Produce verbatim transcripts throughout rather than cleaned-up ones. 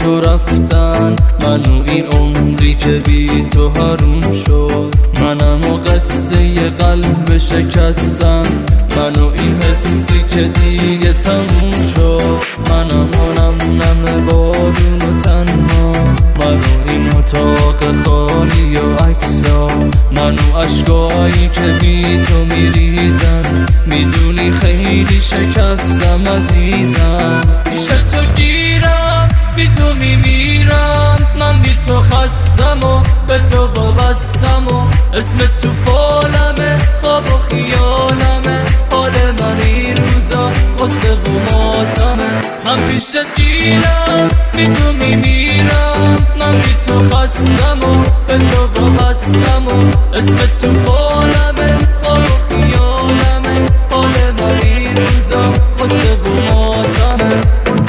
تو رفتن، منو این عمری که بی تو حروم شد. منم و قصه قلب شکستن، منو این حسی که دیگه تموم شد. منم و نم نم بارون و تنها، منو این اتاق خالی و عکسا، منو عشقایی که بی تو میریزن. میدونی خیلی شکستم عزیزم، پیش تو گیرم بی تو میمیرم. من بی تو خستم و به تو وابستم و اسم تو فالمه، خواب و خیالمه. حال من این روزا غصه و ماتمه. من پیش گیرم بی تو میمیرم. من بی تو خستم و به تو وابستم و اسم تو فالمه، خواب و خیالمه. حال من این روزا غصه و ماتمه.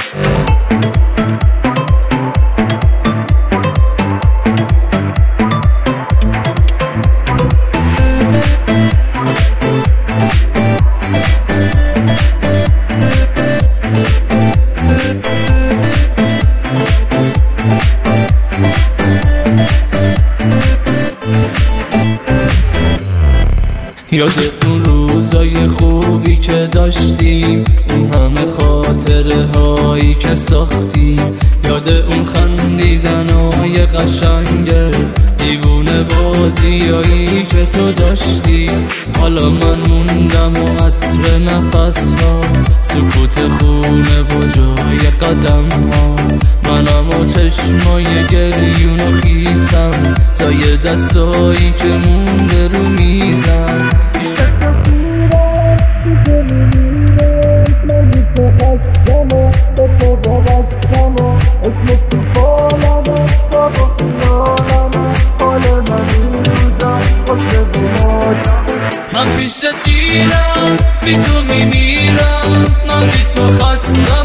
یاد اون روزای خوبی که داشتیم، اون همه خاطره هایی که ساختیم. یاد اون خندیدنای قشنگه، دیوونه بازیایی که تو داشتی. حالا من موندم و عطر نفس ها، سکوت خونه و جای قدم ها. منم و چشمای گریون و خیسم، جای دستایی که مونده رو میزم. من پیش گیرم بی تو میمیرم. من بی تو خستم